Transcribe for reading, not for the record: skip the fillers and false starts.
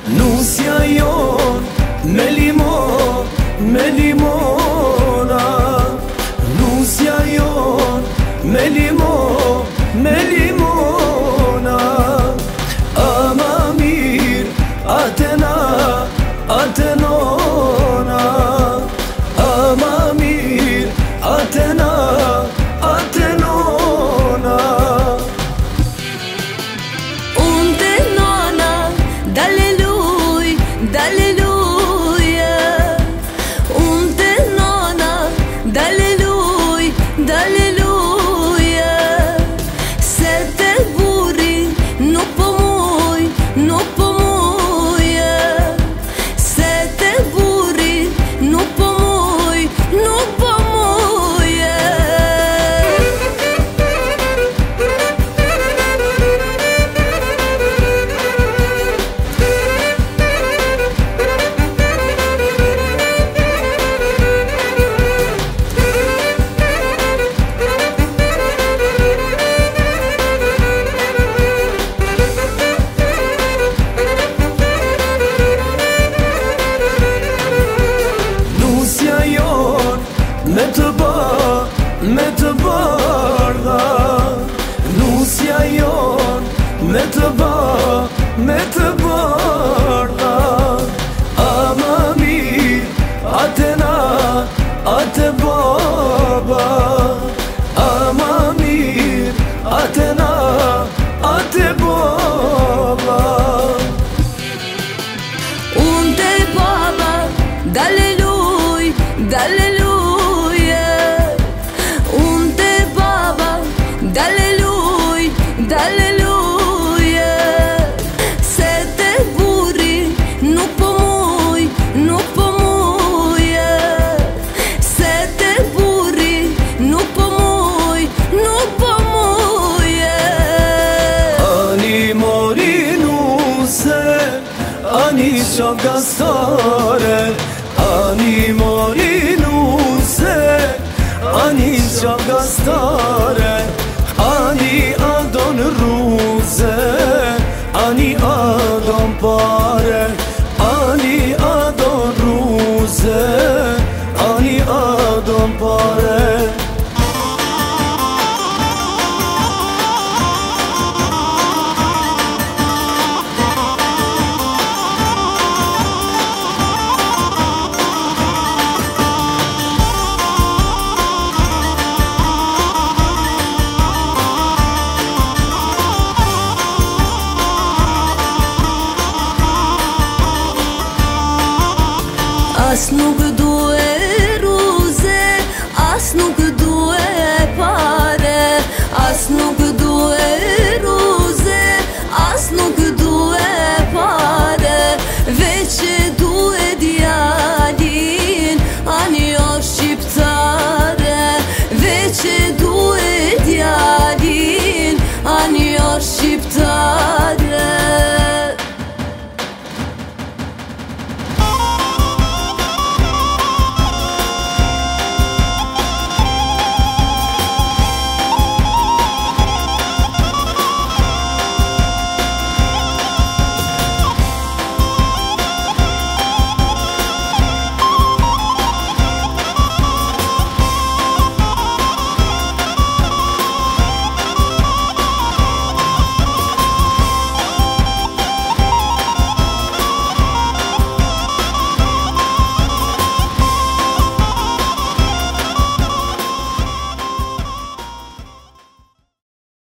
Nusja jon me limon, me limona. Nusja jon me limon, me limona. Ama mir atena, atenona. Ama mir atena, atenona. Unde nona, daleluia. Unde nona, daleluia. Se te burri, nu po muj, nu po muja. Se te burri, nu po muj, nu po muja. Nusja jon me të bardha. Nusja jon me të bardha. Ama mir atena, ate baba. Ama mir atena, ate baba. Unde baba, daleluia. Unde baba, daleluia. Se te burri, nu po muj, nu po muja. Se te burri, nu po muj, nu po muja. Ani mori nuse, ani qafgastare. Ani mori nuse, ani qafgastare. Ani adon ruze, ani adon pare. Ani adon ruze, ani adon pare. As nuk due ruze, as nuk due pare. As nuk due ruze, as nuk due pare. Veç e due djalin, ani është shqiptare. Veç e due djalin, ani është shqiptare.